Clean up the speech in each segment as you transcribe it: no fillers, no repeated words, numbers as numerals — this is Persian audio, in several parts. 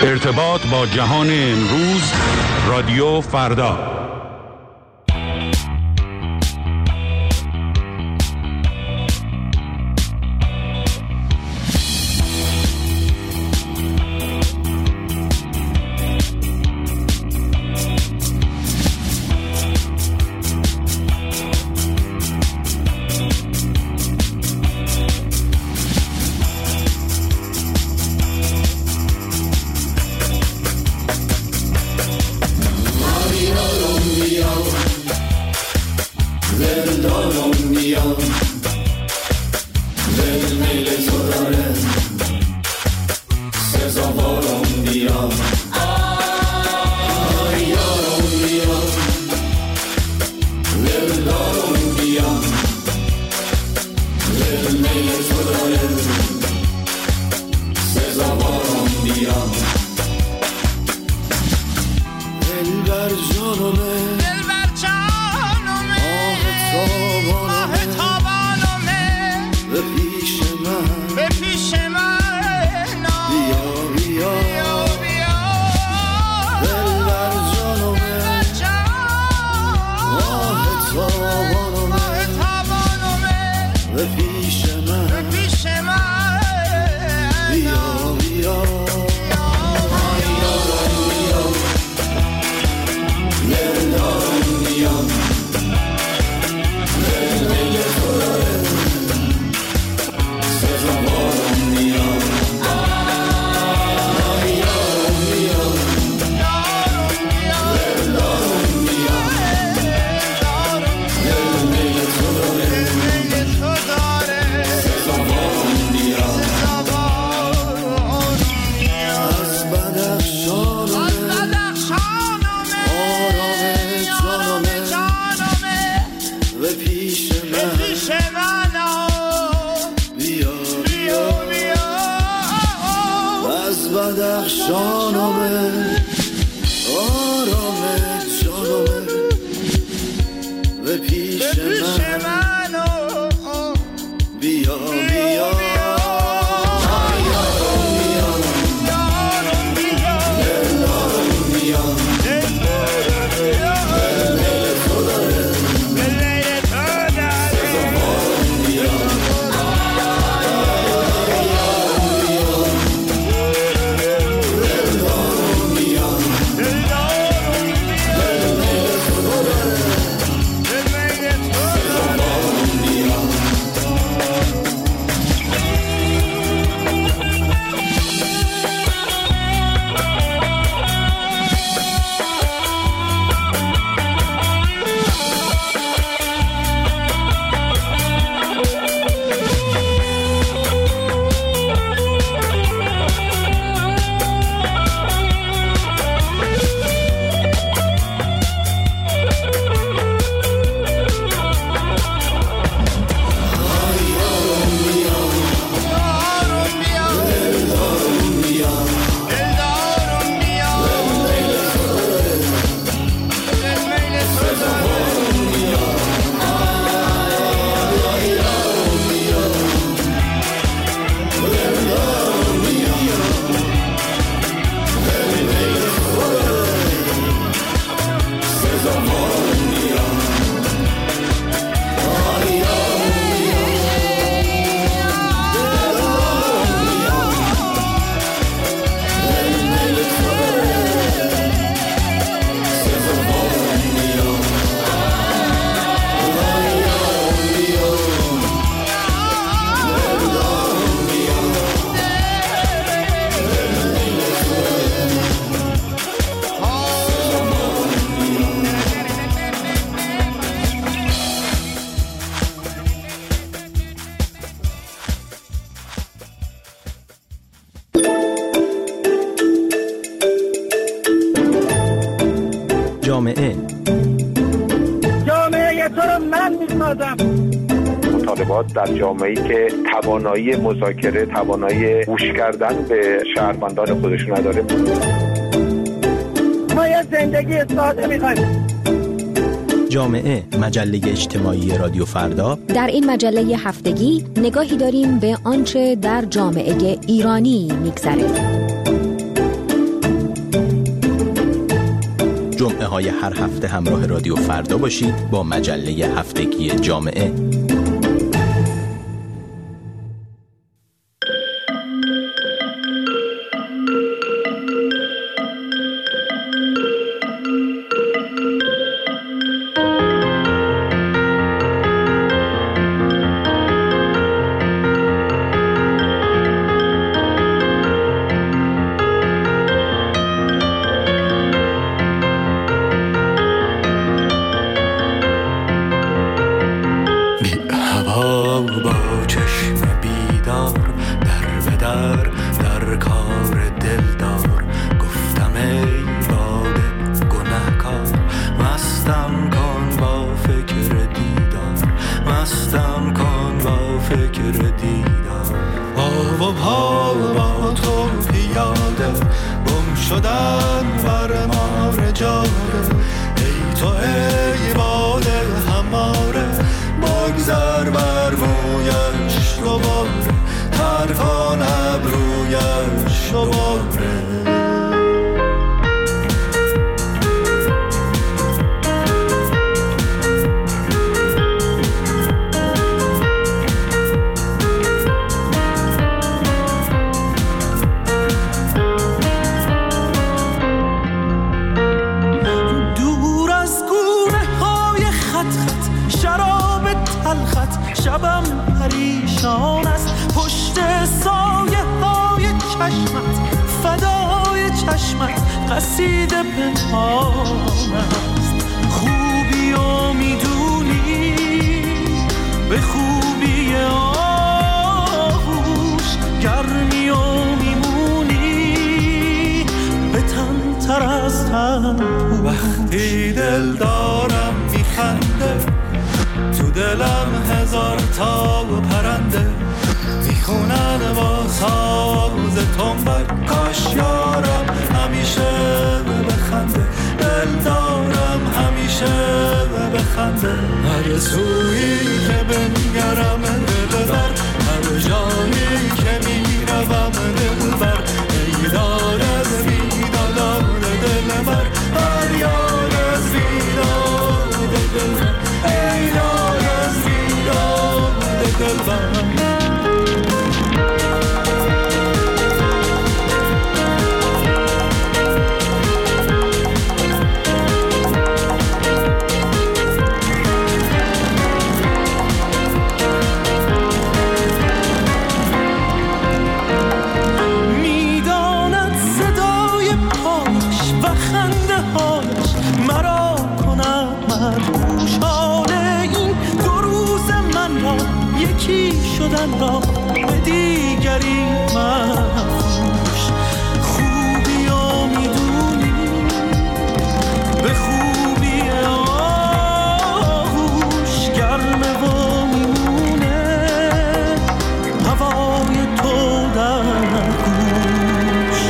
ارتباط با جهان امروز، رادیو فردا. جامعه تو رو من می‌سازم. مطالبات در جامعه‌ای که توانایی مذاکره، توانایی گوش کردن به شهروندان خودش نداره. ما یه زندگی ساده می‌خوایم. جامعه، مجله اجتماعی رادیو فردا. در این مجله هفتگی نگاهی داریم به آنچه در جامعه ایرانی می‌گذره. جمعه‌های هر هفته همراه رادیو فردا باشید با مجله هفتگی جامعه. شبم پریشان است پشت سایه های چشمت، فدای چشمت قصیده پنهان است. خوبی و میدونی به خوبی آغوش، گرمی و میمونی به تن تر از تن. وقتی دل دارم میخنده تو دلم هزار تا پرنده میخونن با ساز تنبک. کاش یارم همیشه بخنده، دل دارم همیشه بخنده. هر سویی که بنگرم دل بر، هر جایی که میروم دل بر. ای دار از بیدادار دل بر، هر یار از بیداد دل بر. ای دار از بیداد دل بر. شدن را به دیگری مفروش. خوبی و میدونی به خوبی آغوش، گرمه و میمونه هوای تو در گوش.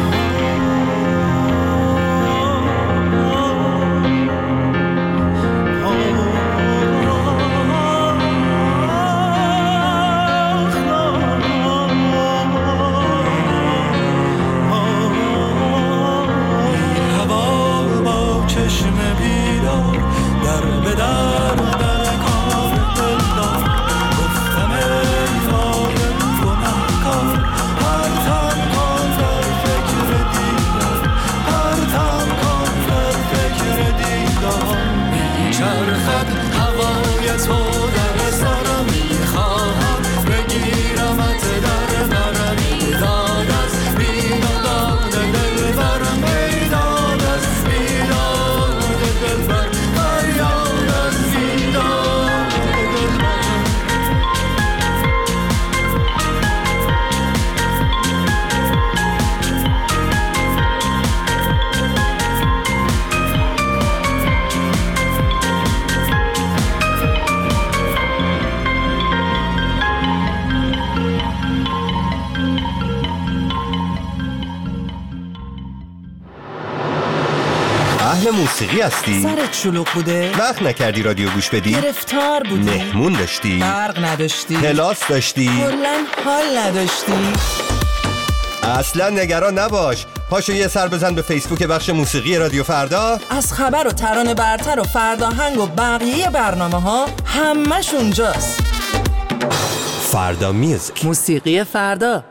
موسیقی هستی؟ سرت شلوغ بوده؟ وقت نکردی رادیو گوش بدی؟ گرفتار بودی؟ مهمون داشتی؟ برق نداشتی؟ کلاس داشتی؟ کلاً حال نداشتی؟ اصلا نگران نباش. پاشو یه سر بزن به فیسبوک بخش موسیقی رادیو فردا. از خبر و ترانه برتر و فرداهنگ و بقیه برنامه ها همش اونجاست. فردا میوزیک، موسیقی فردا.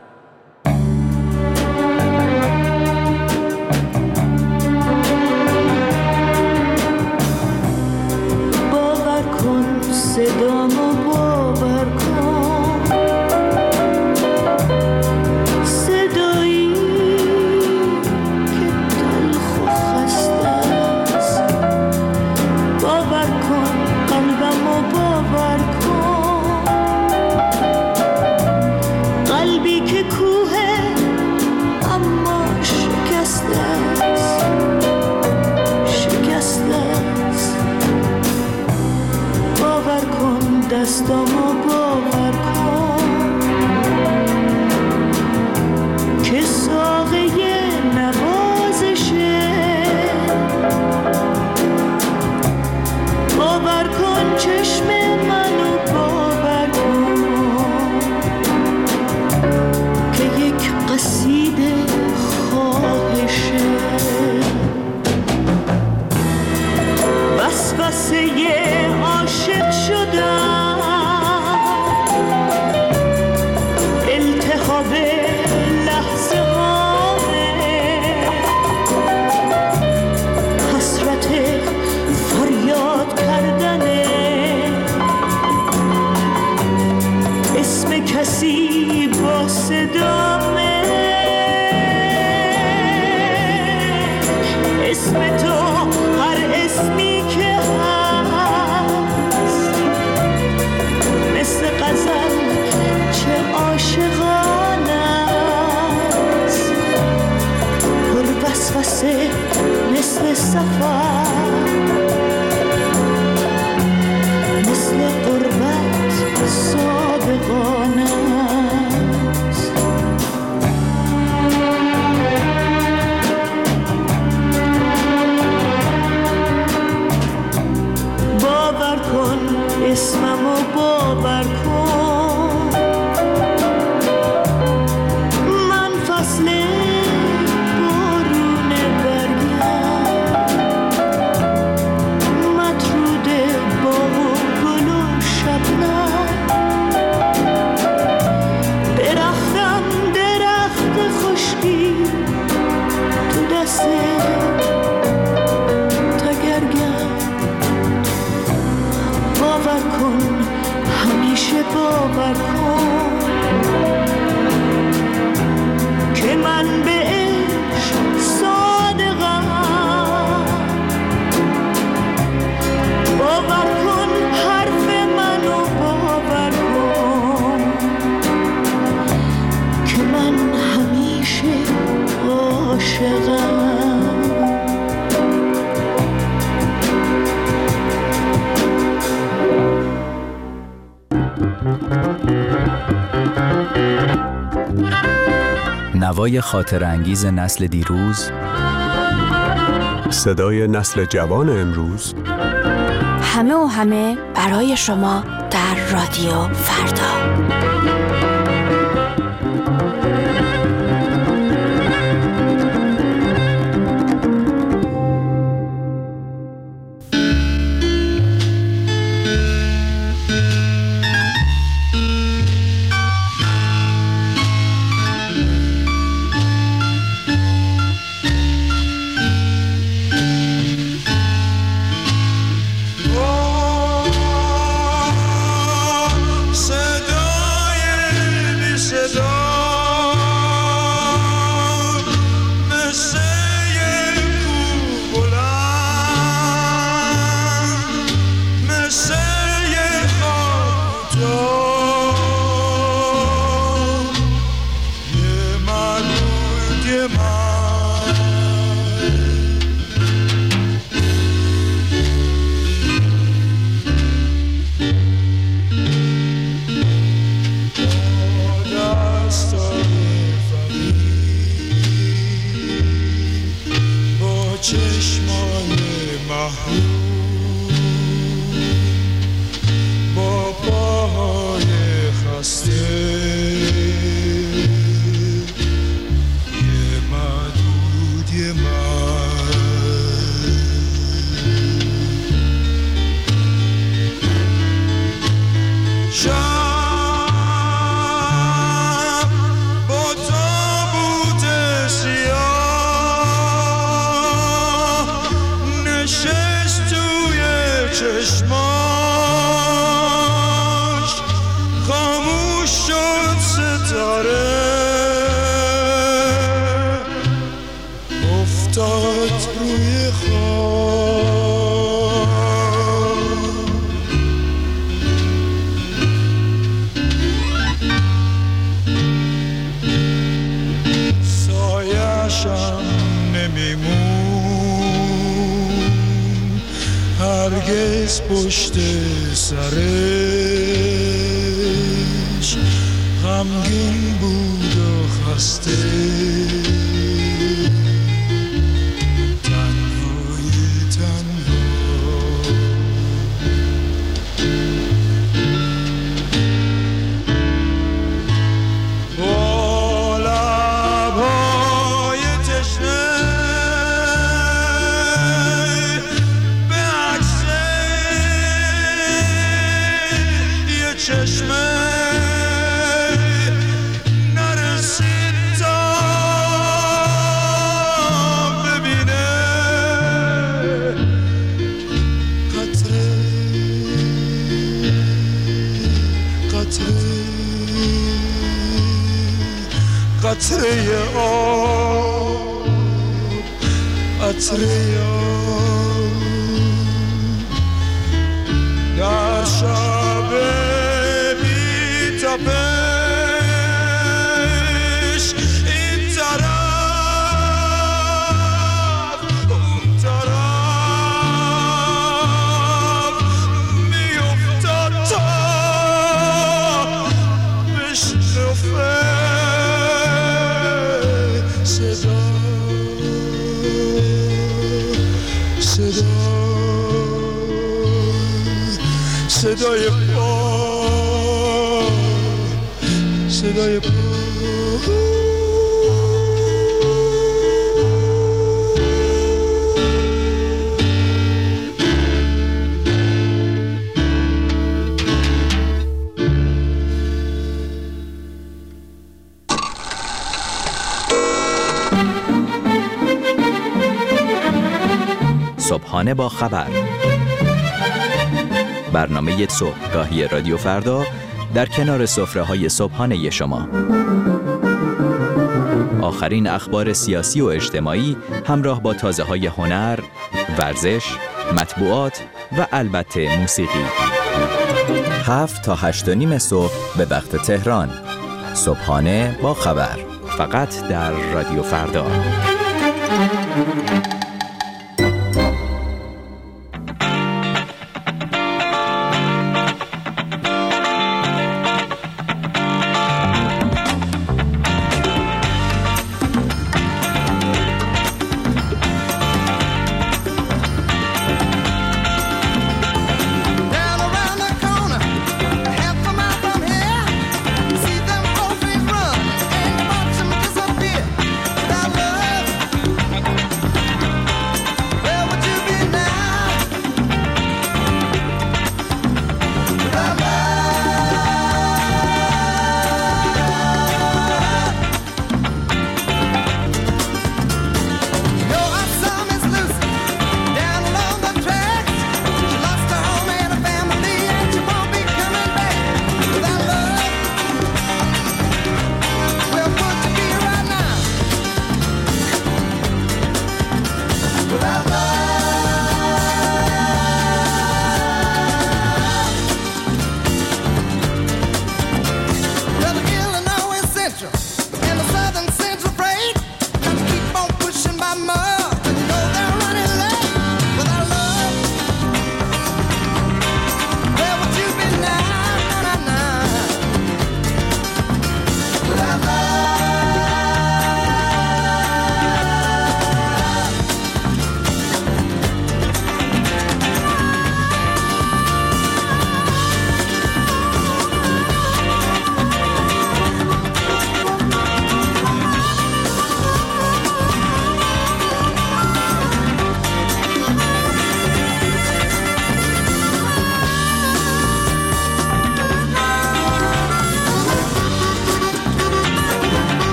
باور کن صدامو، باور کن صدایی که تلخ و خسته است. باور کن قلبمو، باور کن قلبی که کوه اما شکسته است، شکسته است. باور کن دستامو، باور کن که ساقه نوازشه. باور کن چشم منو، باور کن که یک قصیده خواهشه. وسوسه عاشق شدم، التهاب لحظه هامه، حسرت فریاد کردنه، اسم کسی با صدامه، اسم تو هر اسمی که هست، مثل غزل چه عاشقانه است، پر وسوسه مثل سفر، مثل غربت صادقانه است. باور کن اسممو، باور کن من فصل بارون برگم، مطرود باغ و گل و شبنم، درختم درخت خشکی تو دست تگرگم. باور کن همیشه، باور کن که من به عشق صادقم. باور کن حرف منو، باور کن که من همیشه عاشقم. نوای خاطر انگیز نسل دیروز، صدای نسل جوان امروز، همه و همه برای شما در رادیو فردا. روی خواب سایه‌شم نمیمون هرگز پشت سرش غمگین بود و خسته قطره آب قطره آب در شب بی تپش این طرف اون طرف میافتاد تا بشنفه صدای پا صدای پا صبحانه با خبر، برنامه صبحگاهی رادیو فردا در کنار سفره‌های صبحانه شما. آخرین اخبار سیاسی و اجتماعی همراه با تازه‌های هنر، ورزش، مطبوعات و البته موسیقی. 7 تا 8:30 صبح به وقت تهران. صبحانه با خبر، فقط در رادیو فردا.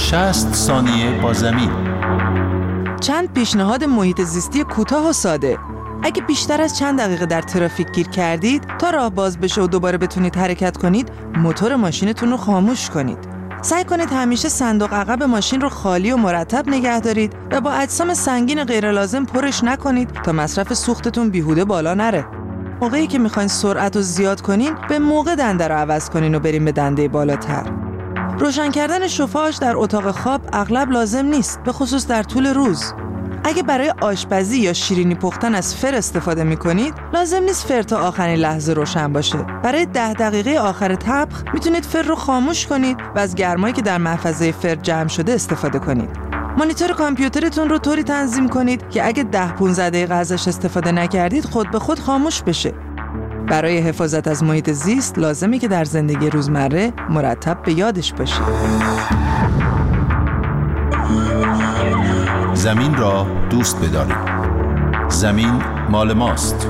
60 ثانیه با زمین. چند پیشنهاد محیط زیستی کوتاه و ساده. اگه بیشتر از چند دقیقه در ترافیک گیر کردید، تا راه باز بشه و دوباره بتونید حرکت کنید، موتور ماشینتون رو خاموش کنید. سعی کنید همیشه صندوق عقب ماشین رو خالی و مرتب نگه دارید و با اجسام سنگین غیر لازم پرش نکنید تا مصرف سوختتون بیهوده بالا نره. موقعی که میخواین سرعت رو زیاد کنین، به موقع دنده رو عوض کنین و بریم به دنده بالاتر. روشن کردن شفاژ در اتاق خواب اغلب لازم نیست، به خصوص در طول روز. اگه برای آشپزی یا شیرینی پختن از فر استفاده میکنید، لازم نیست فر تا آخرین لحظه روشن باشه. برای 10 دقیقه آخر طبخ میتونید فر رو خاموش کنید و از گرمایی که در محفظه فر جمع شده استفاده کنید. مانیتور کامپیوترتون رو طوری تنظیم کنید که اگه 10-15 دقیقه ازش استفاده نکردید، خود به خود خاموش بشه. برای حفاظت از محیط زیست لازمه که در زندگی روزمره مرتب به یادش باشید. زمین را دوست بدارید. زمین مال ماست.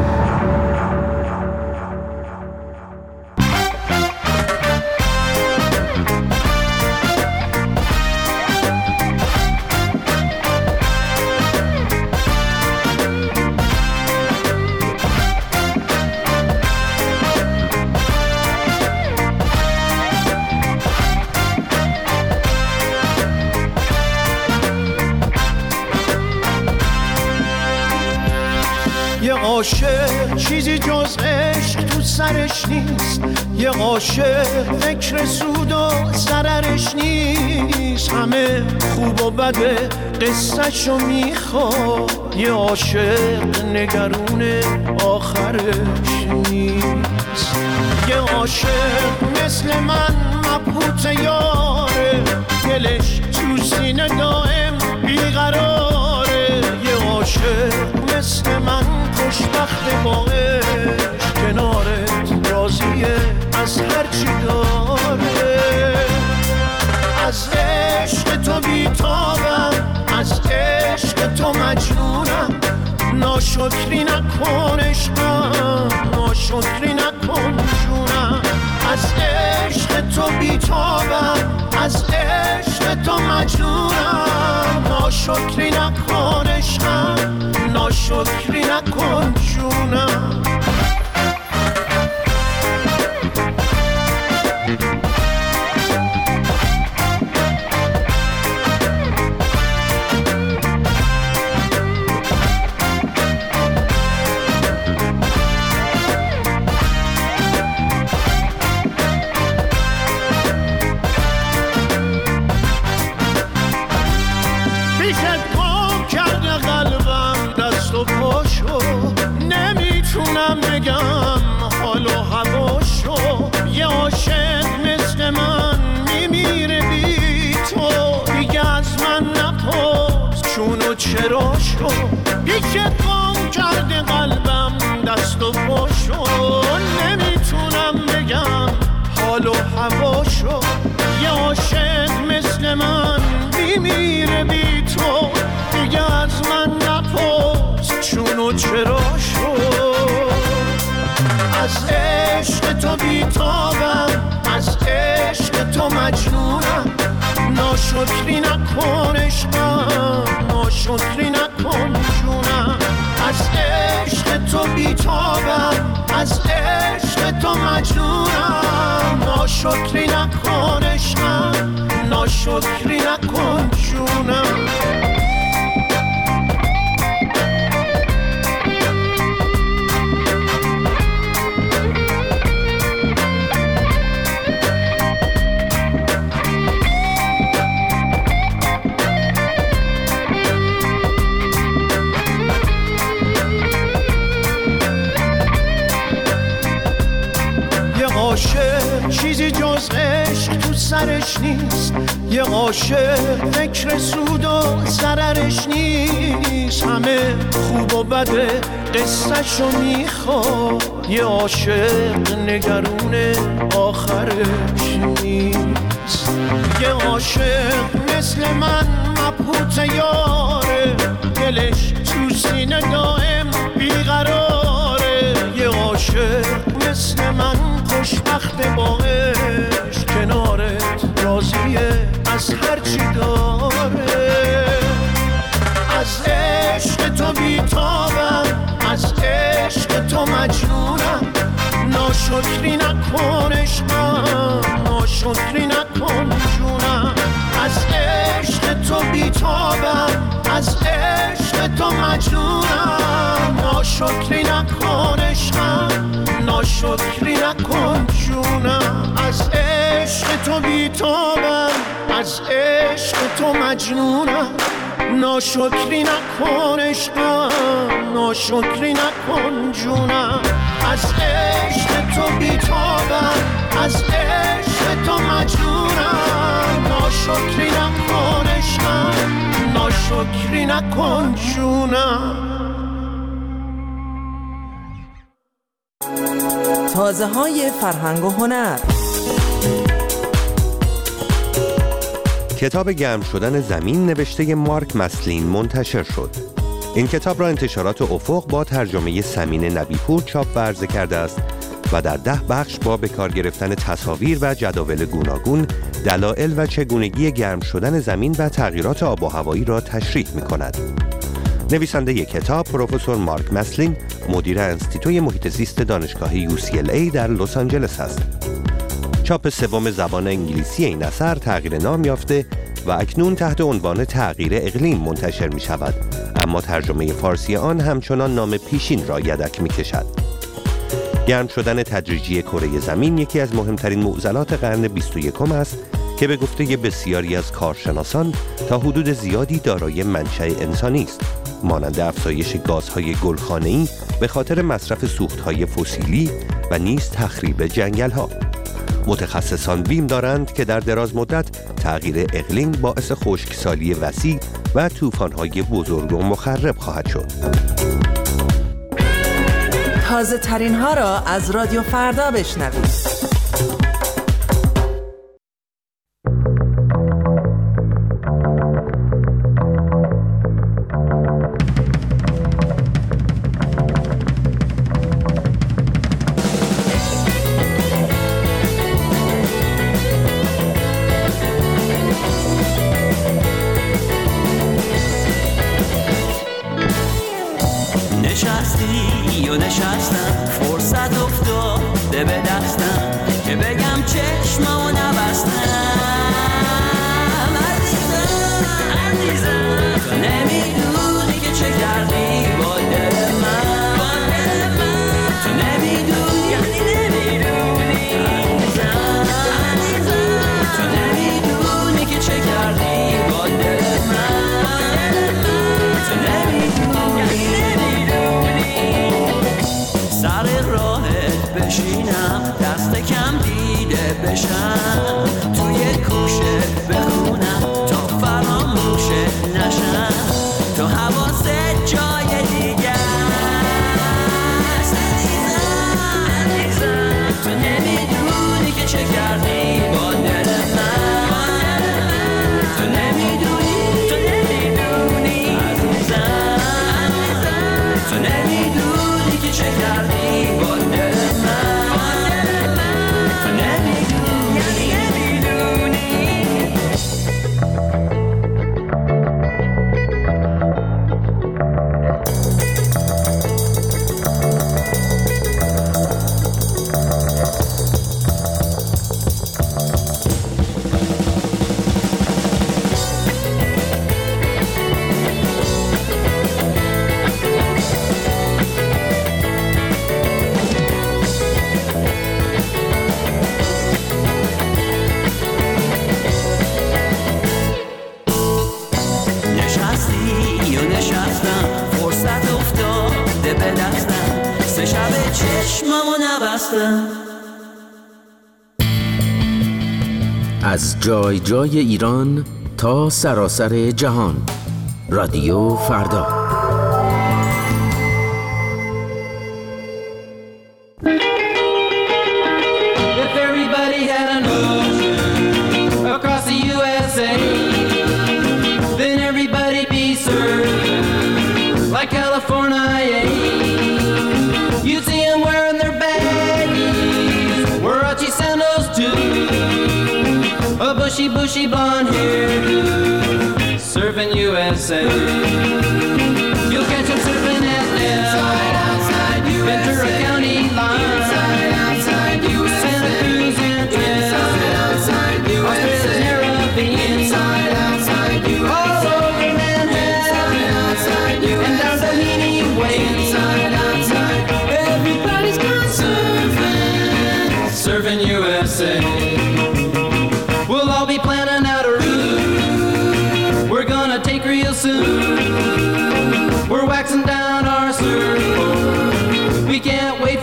عاشق چیزی جز عشق تو سرش نیست، یه عاشق فکر سود و ضررش نیست، همه خوب و بده قصه‌شو میخواد، یه عاشق نگرون آخرش نیست، یه عاشق مثل من مبهوت یاره، دلش تو سینه دائم بیقراره، یه عاشق مثل من خوشبخت با عشق، کنارت راضیه از هرچی داره، از عشق تو بیتابم، از عشق تو مجنونم، ناشکری نکن عشقم، ناشکری نکن جونم، از عشق تو بیتابم، از عشق تو مجنونم، ناشکری نکن عشقم، ناشکری نکن جونم. نمیتونم بگم حال و هواشو، یه عاشق مثل من میمیره بی تو، دیگه از من نپرس چون و چراشو، پیشت گم کرده قلبم دست و پاشو، نمیتونم بگم حال و هواشو، یه عاشق مثل من میمیره بی تو، دیگه از من نپرس چون و چراشو، از عشق تو بیتابم، از عشق تو مجنونم، ناشکری نکن عشقم، ناشکری نکن جونم، از عشق تو بیتابم، از عشق تو مجنونم، ناشکری نکن عشقم، ناشکری نکن جونم. عاشق چیزی جز عشق تو سرش نیست، یه عاشق فکر سود و ضررش نیست، همه خوب و بده قصه‌شو میخواد، یه عاشق نگرون آخرش نیست، یه عاشق مثل من مبهوت یاره، دلش تو سینه دائم بیقراره، یه عاشق مثل من خوشبخت با عشق، کنارت راضیه از هر تو مجنونم ناشکری نکن عشقم ناشکری نکن جونم از عشق تو بیتابم از عشق تو مجنونم ناشکری نکن عشقم ناشکری نکن جونم از عشق تو بیتابم از عشق تو مجنونم ناشکری نکن عشقم ناشکری نکن جونم از عشق تو بیتابم از عشق تو مجنونم ناشکری نکن عشقم ناشکری نکن جونم. تازه های فرهنگ و هنر. کتاب گرم شدن زمین نوشته مارک مسلین منتشر شد. این کتاب را انتشارات افق با ترجمه سمین نبیپور چاپ و عرضه کرده است و در 10 بخش با به کار گرفتن تصاویر و جداول گوناگون دلایل و چگونگی گرم شدن زمین و تغییرات آب و هوایی را تشریح می‌کند. نویسنده کتاب پروفسور مارک مسلین مدیر انستیتوی محیط زیست دانشگاه UCLA در لس آنجلس است. چاپ سوم زبان انگلیسی این اثر تغییر نام یافته و اکنون تحت عنوان تغییر اقلیم منتشر می شود، اما ترجمه فارسی آن همچنان نام پیشین را یدک می کشد. گرم شدن تدریجی کره زمین یکی از مهمترین معضلات قرن 21 است که به گفته بسیاری از کارشناسان تا حدود زیادی دارای منشأ انسانی است، مانند افزایش گازهای گلخانه‌ای به خاطر مصرف سوختهای فسیلی و نیز تخریب جنگل‌ها. متخصصان بیم دارند که در دراز مدت تغییر اقلیم باعث خشکسالی وسیع و طوفان‌های بزرگ و مخرب خواهد شد. تازه ترین ها را از رادیو فردا بشنوید. نشستی و نشستم فرصت افتاده به دستم که بگم چشممو نبستم عزیزم تو نمیدونی که چه کردی با دل من تو نمیدونی یعنی نمیدونی عزیزم تو نمیدونی که چه کردی با دل من تو نمیدونی سر راهت بشینم دست کم دیده بشم توی کوشت بخونم تا فراموشت نشم تو حواست جای دیگه است عزیزم تو نمیدونی که چه کردی با دل من تو نمیدونی عزیزم تو نمیدونی که چه کردی با دل من تو نمیدونی از جای جای ایران تا سراسر جهان رادیو فردا. If everybody had an ocean across the USA, then everybody'd be served like California. You'd see them wearing their baggies, Warachi sandals too, a bushy blonde hairdo, surfing USA. You'll catch them surfing at Ventura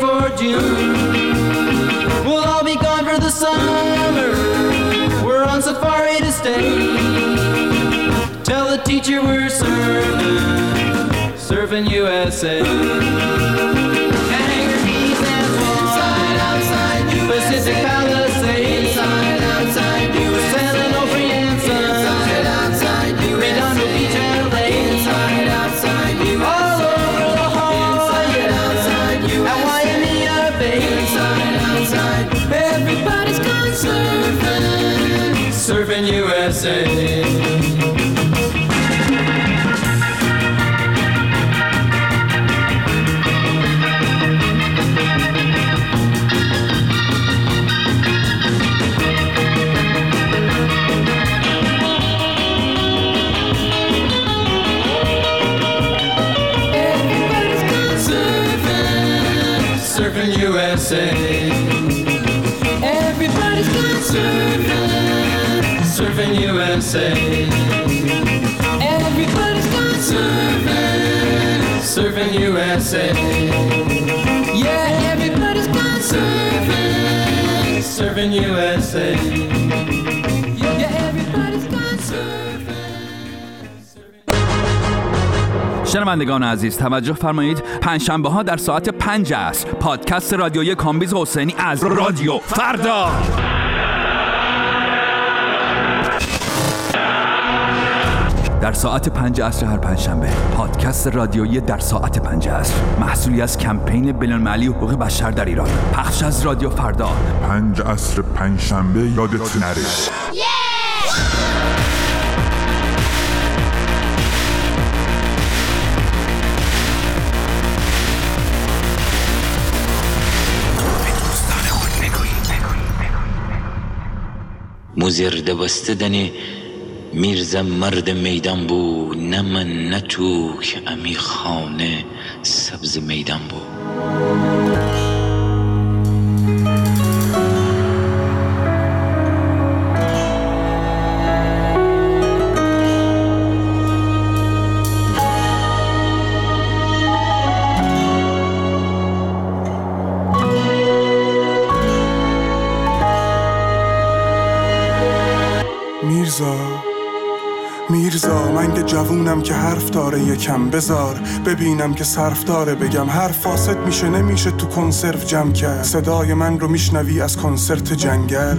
for June. We'll all be gone for the summer. We're on safari to stay. Tell the teacher we're surfing USA. Hangar Keys and inside, outside, Pacific Palisades. Inside, outside, sailing over Yanson. Inside, outside, Redondo Beach and Lake. Inside, outside, all over La Jolla. Inside, at Waimea Bay. Inside, outside, everybody's gone surfing USA. Surfing USA. Everybody's gone surfing USA. Everybody's gone surfing USA. Yeah, everybody's gone surfing USA. Yeah, everybody's gone شنوندگان عزیز توجه فرمایید، پنجشنبه ها در ساعت 5 عصر پادکست رادیویی کامبیز حسینی از رادیو فردا. در ساعت 5 عصر هر پنجشنبه پادکست رادیویی در ساعت 5 عصر، محصولی از کمپین بین‌المللی حقوق بشر در ایران، پخش از رادیو فردا. 5 عصر پنجشنبه یادت نره. مزرده بستدنی میرزا مرد میدان بو، نه من نه تو که امی خانه سبز میدان بو. میرزا من که جوونم که حرف داره یکم بذار ببینم که صرف داره بگم حرف فاسد میشه نمیشه تو کنسرو جمع کرد صدای من رو میشنوی از کنسرت جنگل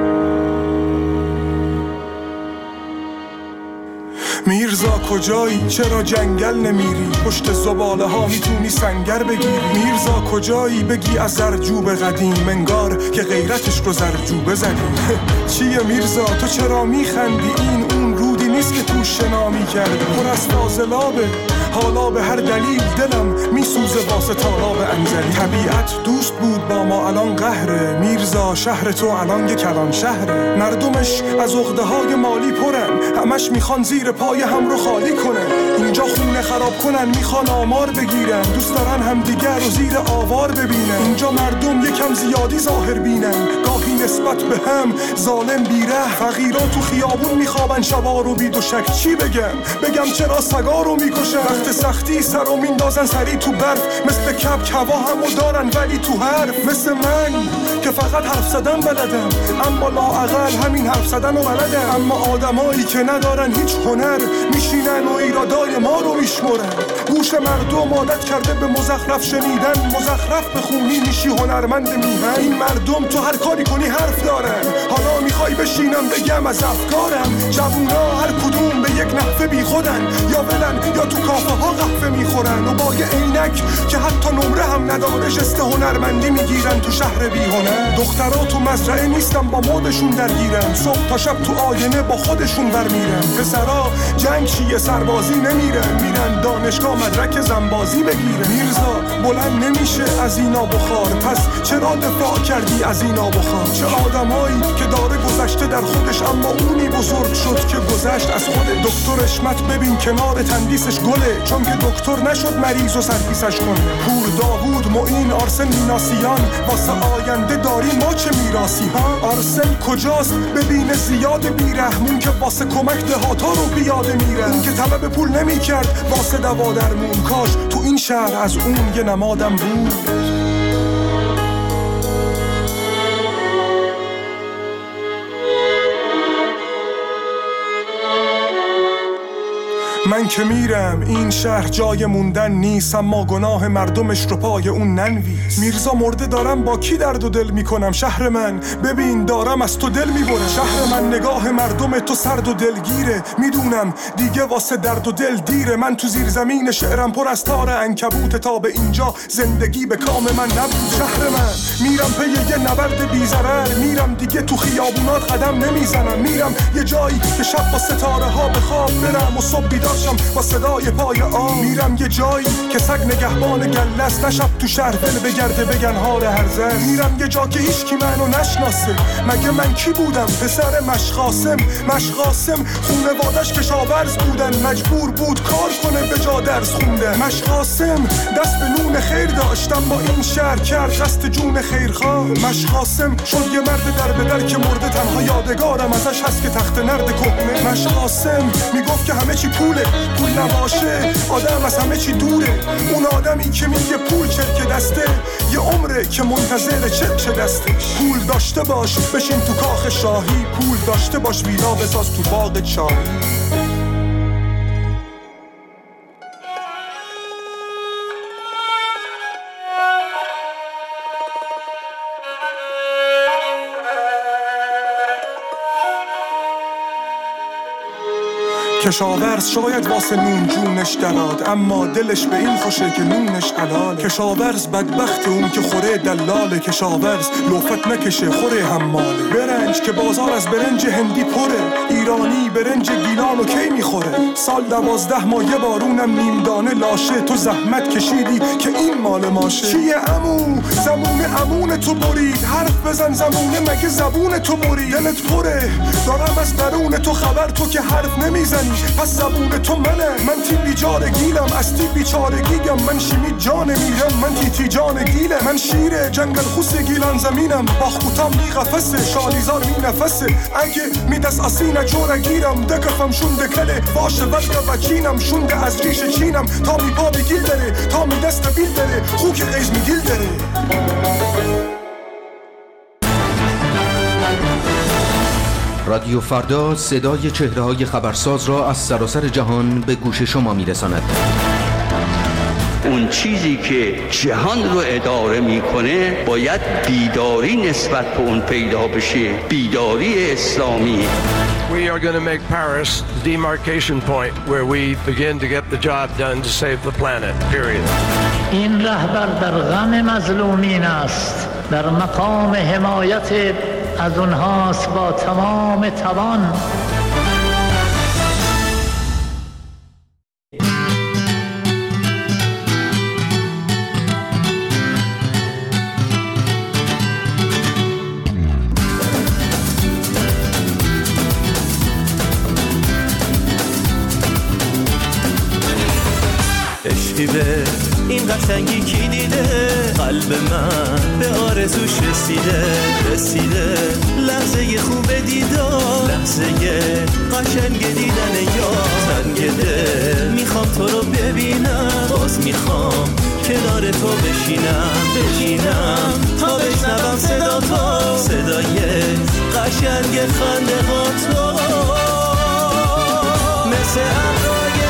میرزا کجایی؟ چرا جنگل نمیری؟ پشت زباله ها میتونی سنگر بگیری میرزا کجایی؟ بگی از زرجوب قدیم منگار که غیرتش رو زرجوبه زدیم چیه میرزا تو چرا میخندی؟ این اون رودی نیست که تو شنا میکردی پر از فاضلابه حالا به هر دلیل دلم میسوزه واسه تالاب انزلی طبیعت دوست بود با ما الان قهره میرزا شهر تو الان یک کلان شهره مردمش از عقده های مالی پرن همش میخوان زیر پای هم رو خالی کنن اینجا خونه خراب کنن میخوان آمار بگیرن دوست دارن همدیگر رو زیر آوار ببینن اینجا مردم یکم زیادی ظاهر بینن گاهی نسبت به هم ظالم بیره فقیرا تو خیابون میخوابن شبا رو بی دوشک چی بگم چرا سگا رو میکشن وقت سختی سر رو میندازن سری تو برف مثل کپ هوا همو دارن ولی تو حرف مثل من که فقط حرف زدن بلدم اما لااقل همین حرف زدن رو بلدم اما آدمایی که ندارن هیچ هنر میشینن و ایرادای ما رو میشمرن گوش مردم عادت کرده به مزخرف شنیدن مزخرف بخونی میشی هنرمند میهن این مردم تو هر کاری کنی حرف دارن حالا میخوای بشینم بگم از افکارم جوونا هر کدوم به یک نحوه بی خودن یا ولن یا تو کافه ها قهوه میخورن و با یه عینک که حتی نمره هم نداره جست هنرمندی میگیرن تو شهر بی هنر دخترها تو مزرعه نیستن با مودشون درگیرن صبح تا شب تو آینه با خودشون برمیرن پسرا جنگ چیه سربازی نمیرن میرن دانشگاه مدرک زنبازی بگیرن میرزا بلند نمیشه از اینا بخار پس چرا دفاع کردی از اینا بخار چه آدمایی که داره گذشته در خودش اما اونی بزرگ شد که گذشت از خود دکتر اشمت ببین کنار تندیسش گله چون که دکتر نشد مریض و سرپیسش کنه پور داوود معین آرسن میناسیان واسه آینده داری ما چه میراسی ها آرسن کجاست ببین زیاد بیرحمون که واسه کمک دهاتا رو بیاده میره اون که طلب پول نمیکرد واسه دوا درمون کاش تو این شهر از اون یه نمادم بود من که میرم این شهر جای موندن نیست، اما گناه مردمش رو پای اون ننویس. میرزا مرده دارم با کی درد و دل میکنم؟ شهر من ببین دارم از تو دل میبرم. شهر من نگاه مردم تو سرد و دلگیره، میدونم دیگه واسه درد و دل دیره. من تو زیر زمین شعرم پر از تار عنکبوت، تا به اینجا زندگی به کام من نبود. شهر من میرم پی یه نبرد بی‌ضرر، میرم دیگه تو خیابونات قدم نمیزنم. میرم یه جایی که شب با ستاره ها به خواب برم و صبح بیدارشم با صدای پای آب. میرم یه جایی که سگ نگهبان گله است، نشب تو شهر دل بگرده بگن حال هرزه است. میرم یه جا که هیچ کی منو نشناسه، مگه من کی بودم؟ پسر مشقاسم خونوادش کشاورز بودن، مجبور بود کار کنه به جا درس خونده. مشقاسم دست به نون خیر داشتم، با این شهر کرد قصد جون خیرخواه. مشقاسم شد یه مرد در به در که مرده، تنها یادگارم ازش هست که تخت نرد کهنه. مشقاسم میگفت که همه چی پوله، پول نباشه آدم از همه چی دوره. اون آدمی که میگه پول چرک دسته، یه عمره که منتظر چرک دسته. پول داشته باش بشین تو کاخ شاهی، پول داشته باش ویلا بساز تو باغ چاهی. کشاورز شاید واسه نون جونش دراد، اما دلش به این خوشه که نونش حلاله. کشاورز بدبخت اون که خوره دلاله، کشاورز لوفت نکشه خوره حماله. برنج که بازار از برنج هندی پره، ایرانی برنج گیلانو کی میخوره؟ سال 12 ماه یه بارونم نیم دانه لاشه، تو زحمت کشیدی که این مال ماشه. چیه عمو زمون عمون تو برید، حرف بزن زمونه مگه زبون تو برید. دلت پره دارم از درون تو خبر، تو که حرف نمیزنی پس زبون تو منه. من تی بیچاره گیلم از تی بیچاره گیگم، من شیمی جان میرم من تی جان گیله. من شیر جنگل خوس گیلان زمینم، باخوتم می قفسه شالیزار می نفسه. اگه می دست اسینه جوره گیرم، دکفم شونده کله باشه ودگه وچینم. شونده از ریش چینم تا می پا بگیل داره، تا می دست بیل داره خوک غیز می گیل داره. رادیو فردا صدای چهره‌های خبرساز را از سراسر جهان به گوش شما می‌رساند. اون چیزی که جهان رو اداره میکنه باید بیداری نسبت به اون پیدا بشه، بیداری اسلامی. We are going to make Paris the demarcation point where we begin to get the job done to save the planet. Period. این رهبر در غم مظلومین است، در مقام حمایت از اونهاست با تمام توان. عشقی به این قشنگی کی دیده، قلب من به آرزوش رسیده لحظه خوب دیدار، لحظه قشنگ دیدن یار. تنگ دل میخوام تو رو ببینم، باز میخوام کنار تو بشینم تا بشنوم صدا تو، صدای قشنگ خنده ها تو. مثل ابرای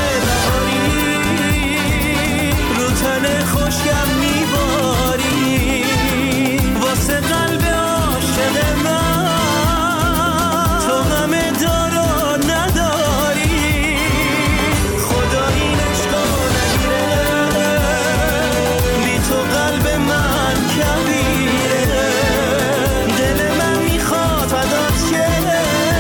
تن خوشگم میباری، واسه قلب عاشق من تو همه دارو نداری. خدا این عشقو نگیره، بی تو قلب من کبیره. دل من میخواد فدات شه،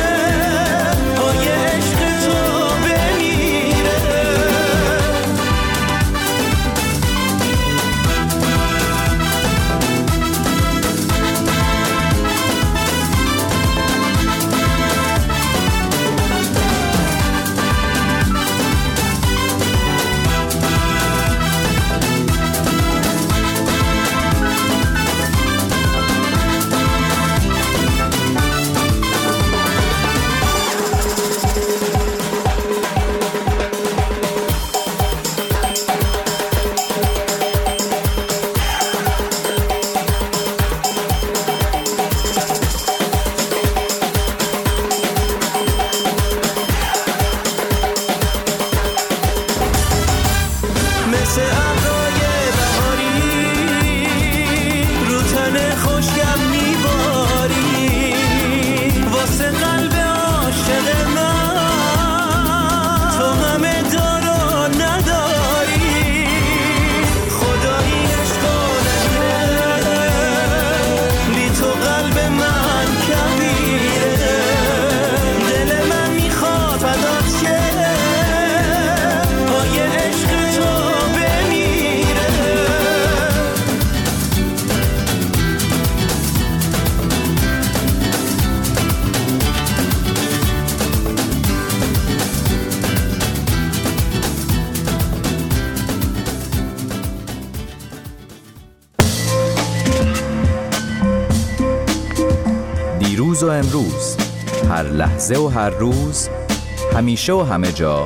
دیروز و امروز، هر لحظه و هر روز، همیشه و همه جا.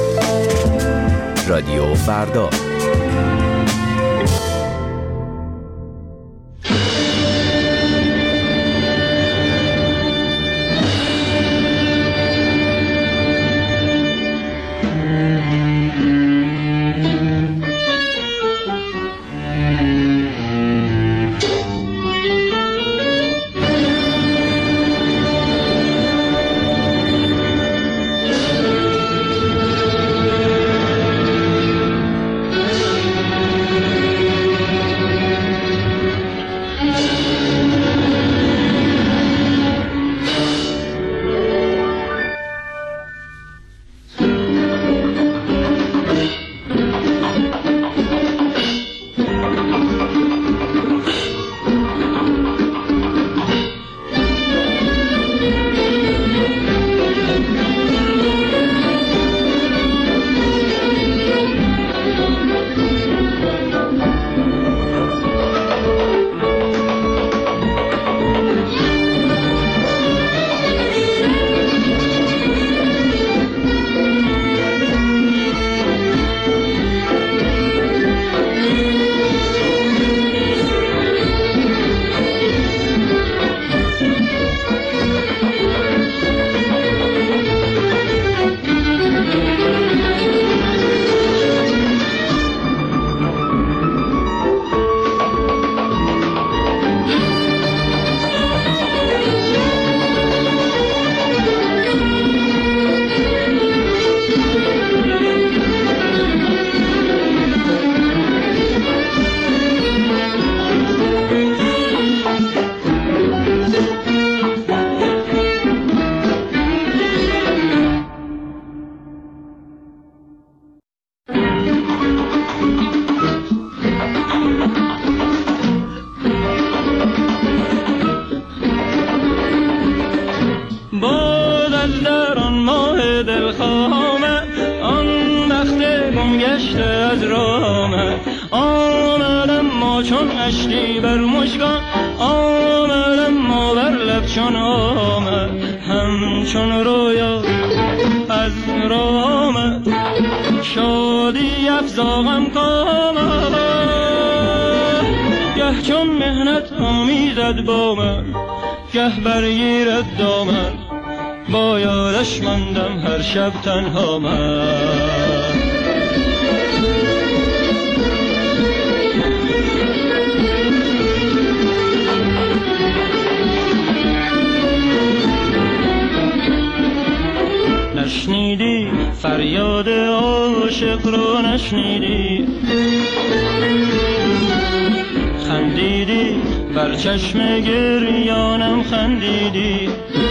رادیو فردا. شب تنها من نشنیدی فریاد عاشق رو، نشنیدی خندیدی بر چشم گریانم، خندیدی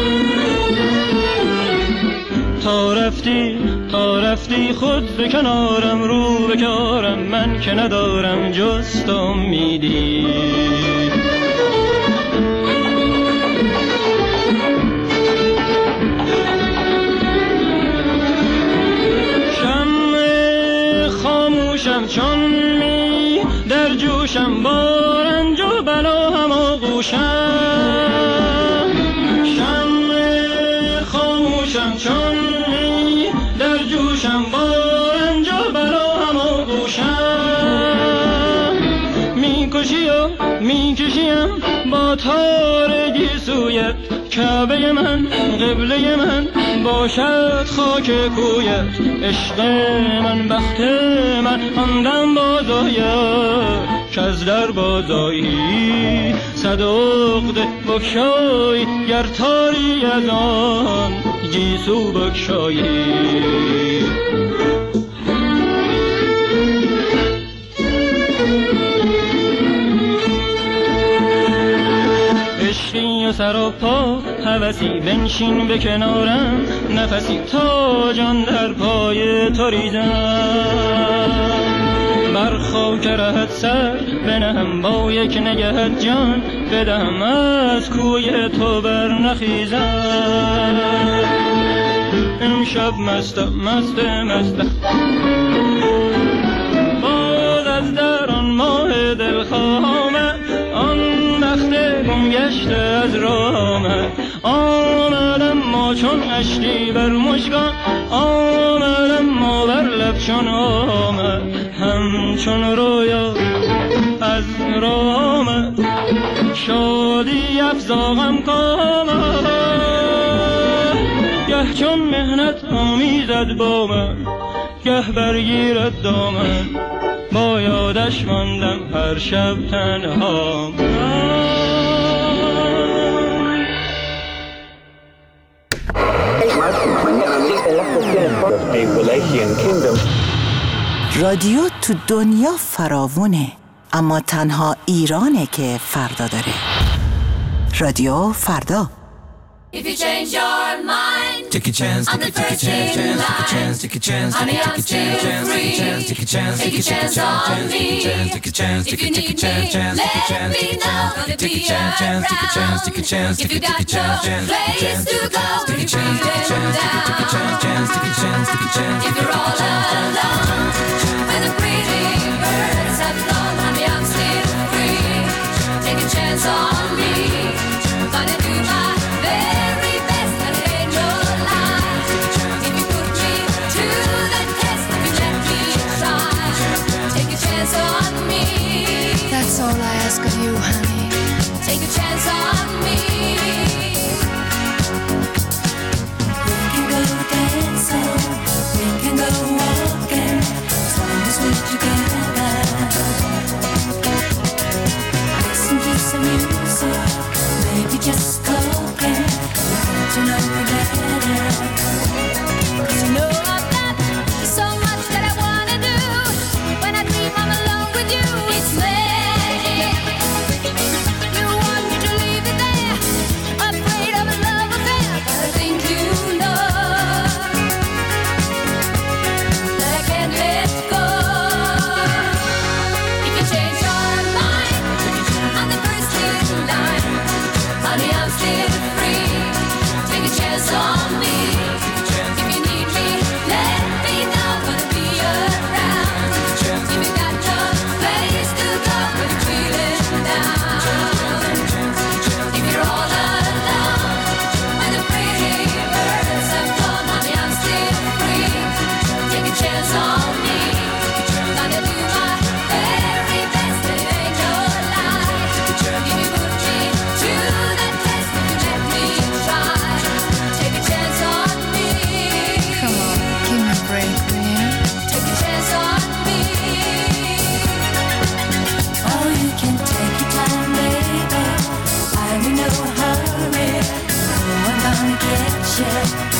تا رفتی خود به کنارم، رو به کارم من که ندارم جز تو امیدی. شمع خاموشم چون می در جوشم، با رنج و بلا هم آغوشم. شمع خاموشم چون در جوشم، با رنج و بلا هم آغوشم. میکشی و میکشیم با تارگی سویت، کعبه من قبله من باشد خاک کویت. عشق من بخت من آندم بازاید، که از در بازایی صد عقده بکشایی، گر تاری از آن گیسو بکشایی. عشقی و سر و پا هوسی، بنشین به کنارم نفسی، تا جان در پای تو ریزم. بر خاک رهت سر بنهم، با یک نگهت جان بدهم، از کوی تو بر نخیزم. امشب مستم باز از در آن ماه دلخواه آمد، آن بخت گم گشته از راه آمد، آمدم ما چون اشکی بر مژگان، آمدم ما بر لب چون آمد، همچون رویا از راه آمد، شادی افزا غم کامد، گه چون مهنت آمیزد با من، گه برگیرد دامن، با یادش ماندم هر شب تنها. رادیو تو دنیا فراوونه، اما تنها ایرانه که فردا داره. رادیو فردا. If you change your mind, take a chance, take a chance, take a chance, take a chance, honey, I'm still free. Take a chance, take a chance on me. Take a chance, if you need me, let me know. Gonna be around. Take a chance, take a chance, if you got no place to go, take a chance, take a chance, take a chance, take a chance, take a chance. If you're all alone, when the pretty birds have flown, honey, I'm still free. Take a chance on me. Gonna do my very best, and it ain't no lie. If you put me to the test, if you let me try, take a chance on me. That's all I ask of you, honey. Take a chance on me. We can go dancing, we can go walking, as long as we're together. Listen to some music, maybe just talking, to know you better. 'Cause you know I've got so much that I wanna do. When I dream I'm alone with you, it's magic. You want me to leave you there, afraid of a love affair, but I think you know that I can't let go. If you change your mind on the first in line, honey, I'm still free. Take a chance on me. If you need me, let me know. Gonna be around. If you got no place to go, when you're feeling down. If you're all alone, when the pretty birds have flown, honey, I'm still free. Take a chance on me. Gonna do my very best, and it ain't no lie. If you put me to the test, if you let me try, take a chance on me. Come on, give me a break, will you? Take a chance on me. Oh, you can take your time, baby. I'm in no hurry. No one gonna get you.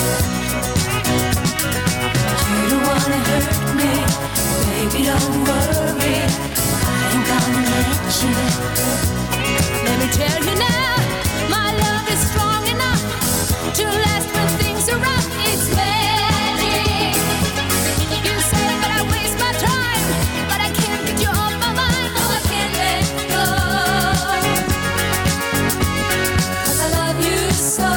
You don't wanna hurt me, baby. Don't worry. I ain't gonna let you. Let me tell you now, my love is strong enough to last when things are rough. It's magic. You say that I waste my time, but I can't get you off my mind. No, I can't let go, 'cause I love you so.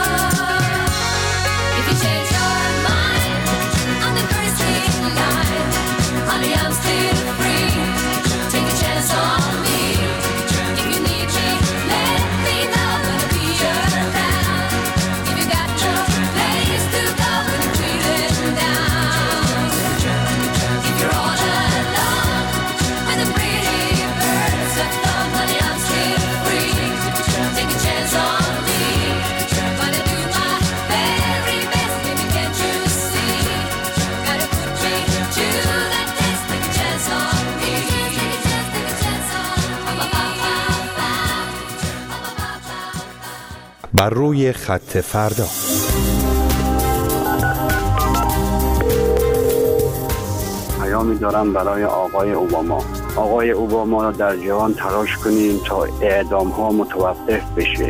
If you change your mind on the first in line, honey, I'm still free. Take a chance on me. If you need me, let me know. Gonna be around. If you got no place to go, when you're feeling down. If you're all alone, when the pretty birds have flown, honey, I'm still free. Take a chance on me. Gonna do my very best, baby, can't you see? Gotta put me to the test. Take a chance on me. Take a chance on me. بر روی خط فردا. پیامی دارم برای آقای اوباما. آقای اوباما، در جهان تلاش کنیم تا اعدام ها متوقف بشه.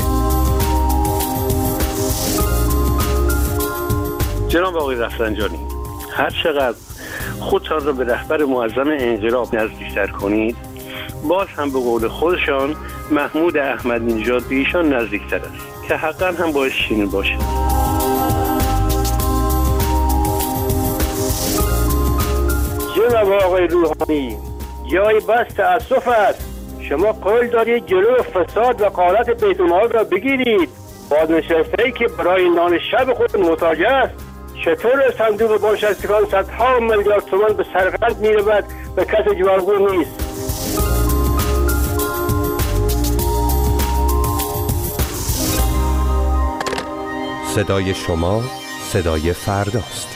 جناب آقای رفسنجانی، هر چقدر خودتان را به رهبر معظم انقلاب نزدیکتر کنید، باز هم به قول خودشان محمود احمدی نژاد به ایشان نزدیکتر است که حقا هم باعث شیرین باشه. جناب آقای روحانی، جای بس تأسف است. شما قول دارید جلو فساد و غارت بیت المال را بگیرید، بازنشسته‌ای که برای نان شب خود محتاج است چطور صندوق بازنشستگان صدها میلیارد تومان به سرقت می‌رود و کسی جوابگو نیست؟ صدای شما صدای فرداست.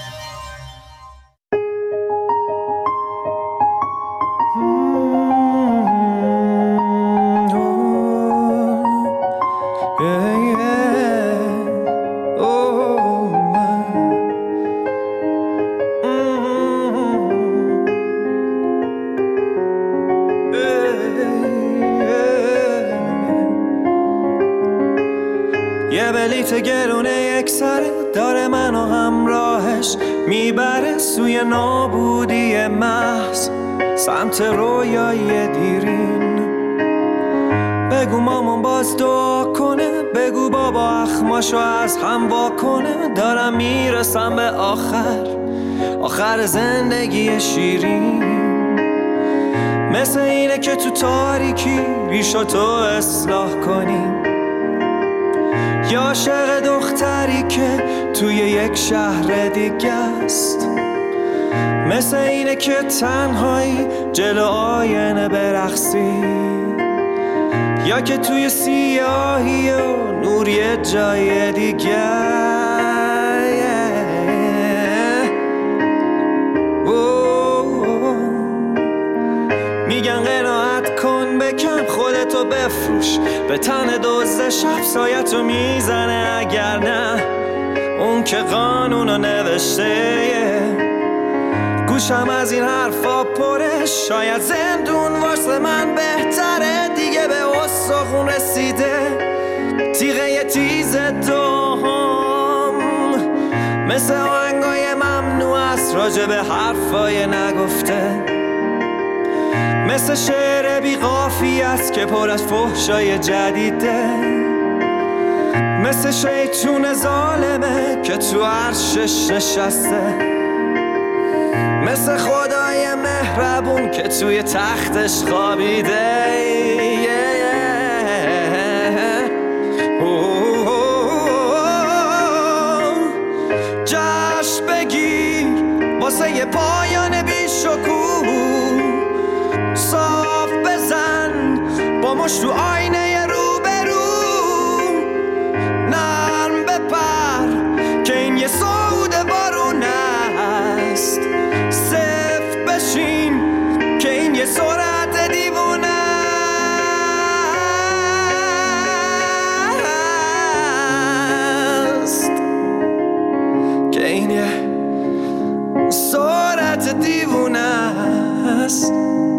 یه بلیت گرونه یک سره داره منو همراهش میبره سوی نابودی محض سمت رویای دیرین. بگو مامان باز دعا کنه، بگو بابا اخماشو از هم واکنه. دارم میرسم به آخر زندگی شیرین. مثل اینه که تو تاریکی ریشاتو اصلاح کنیم، یا عاشق دختری که توی یک شهر دیگه است. مثل اینه که تنهایی جلو آینه برقصی، یا که توی سیاهی و نور یه جای دیگه. میگن قناعت کن بکن خودتو بفروش، به تن دزد شب سایتو میزنه اگر نه اون که قانونو نوشته. گوشم از این حرفا پره، شاید زندون واسه من بهتره. دیگه به استخون رسیده تیغه تیز دوام، مثل آهنگای ممنوع است راجع به حرفای نگفته. مثل شعر بی قافیه است که پر از فحشای جدیده. مثل شیطون ظالمه که تو عرشش نشسته. مثل خدای مهربون که توی تختش خوابیده. جشن بگیر واسه یه پایان بیشکوه، صاف بزن با مشت تو آینه روبرو. نرم بپر که این یه صعود بارون است، صفت بشین که این یه سرعت دیوونه است، که این یه سرعت دیوونه است.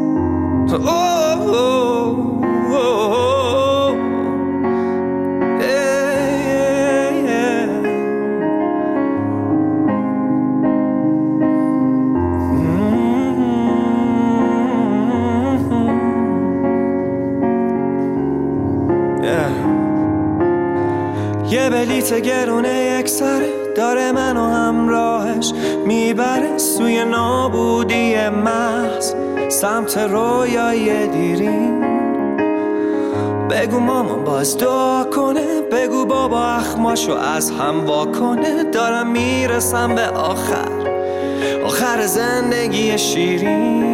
یه بلیت گرونه یک سره داره منو همراهش میبره سوی نابودی محض سمت رویای دیرین. بگو مامان باز دعا کنه، بگو بابا اخماشو از هم واکنه. دارم میرسم به آخر زندگی شیرین.